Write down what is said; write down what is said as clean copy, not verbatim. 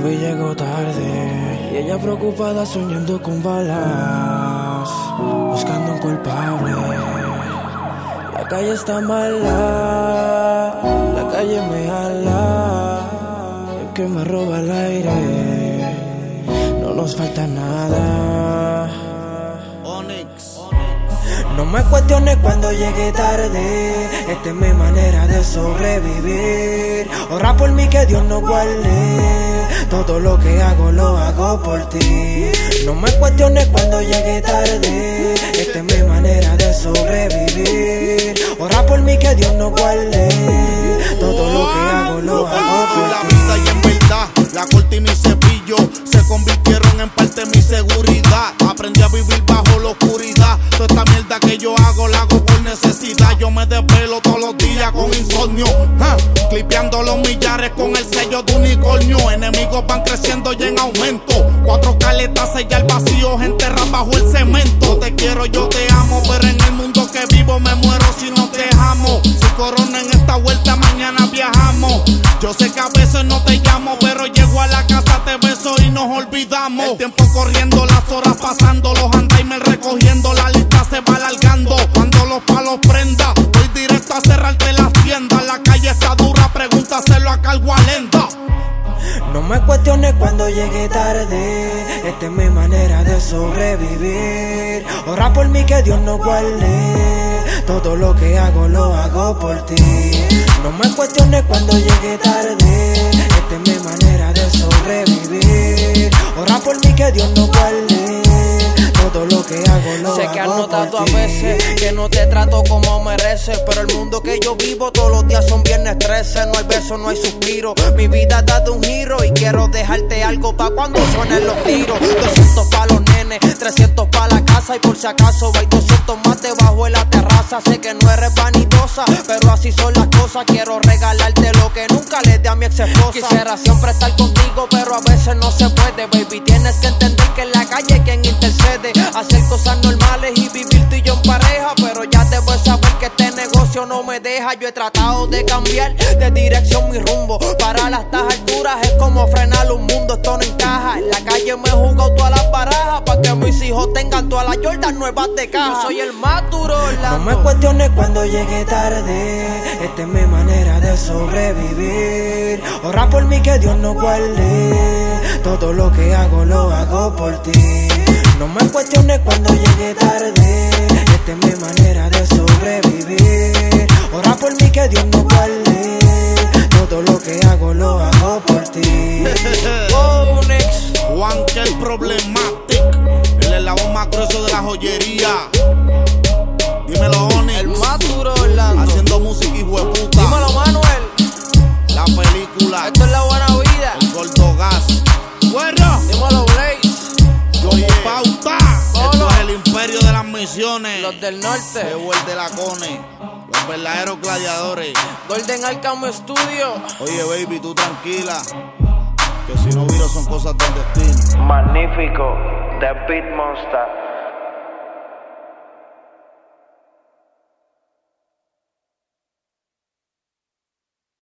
Baby llegó tarde y ella preocupada soñando con balas, buscando un culpable. La calle está mala, la calle me jala, el que me roba el aire, no nos falta nada. No me cuestiones cuando llegue tarde, esta es mi manera de sobrevivir. Ora por mí que Dios nos guarde, todo lo que hago lo hago por ti. No me cuestiones cuando llegue tarde, esta es mi manera de sobrevivir. Ora por mí que Dios nos guarde, todo lo que hago lo hago por ti. La vida y en verdad, la corte y mi cepillo se convirtieron en parte de mi seguridad. Aprendí a vivir bajo la oscuridad. Toda esta mierda que yo hago, la hago por necesidad. Yo me despelo todos los días con insomnio, clipeando los millares con el sello de unicornio. Enemigos van creciendo y en aumento. 4 caletas sella el vacío, enterran bajo el cemento. Te quiero, yo te amo, pero en el mundo que vivo me muero si no te amo. Si corona en esta vuelta, mañana viajamos. Yo sé que a veces no te llamo, pero llego a la casa, te beso y nos olvidamos. El tiempo corriendo, las horas pasando, los andaimel recogiendo, la lista se va alargando. Cuando los palos prenda, voy directo a cerrarte las tiendas. La calle está dura, pregúntaselo a Calgualenda. No me cuestiones cuando llegue tarde, esta es mi manera de sobrevivir. Ora por mí que Dios nos guarde, todo lo que hago lo hago por ti. No me cuestiones cuando llegue tarde, esta es mi manera de sobrevivir. Ora por mí que Dios nos guarde, todo lo que hago lo hago por ti. Sé que has notado a veces que no te trato como mereces, pero el mundo que yo vivo todos los días son viernes 13. No hay besos, no hay suspiro, mi vida ha dado un giro y quiero dejarte algo pa' cuando suenen los tiros. 200 pa' los nenes, 300 pa' la casa y por si acaso hay 200 más debajo de la terraza. Sé que no eres vanidosa, pero así son las cosas. Quiero regalarte lo que nunca le di a mi ex esposa. Quisiera siempre estar contigo, pero a veces no se puede. Baby, tienes que entender que en la calle hay quien intercede. Hacer cosas normales y vivir tú y yo en pareja, pero ya debes saber que este negocio no me deja. Yo he tratado de cambiar de dirección mi rumbo, para las alturas es como frenar un mundo, esto no encaja. En la calle me he jugado todas las barajas, pa' que mis hijos tengan todas las Jordan nuevas de caja. Yo soy el más duro, Orlando. No me cuestiones cuando llegue tarde, esta es mi manera de sobrevivir. Ora por mí que Dios nos guarde, todo lo que hago lo hago por ti. No me cuestiones cuando llegue tarde, esta es mi manera de sobrevivir. Ora por mí que Dios nos guarde, todo lo que hago lo hago por ti. Juan que el Problematic, el eslabón más grueso de la joyería. Dímelo, Onyx, El más duro, Orlando. haciendo música, hijo de puta. Dímelo, Manuel. La película, Esto es la buena vida. el Gordo Gas. Bueno, Dímelo, Blaze. John Pauta. Esto es el imperio de las misiones. Los del norte. Llegó el de la Cone, los verdaderos gladiadores. Golden Arkham Studio. Oye, baby, tú tranquila, que si no viro son cosas del destino. Magnífico, The Beat Monster.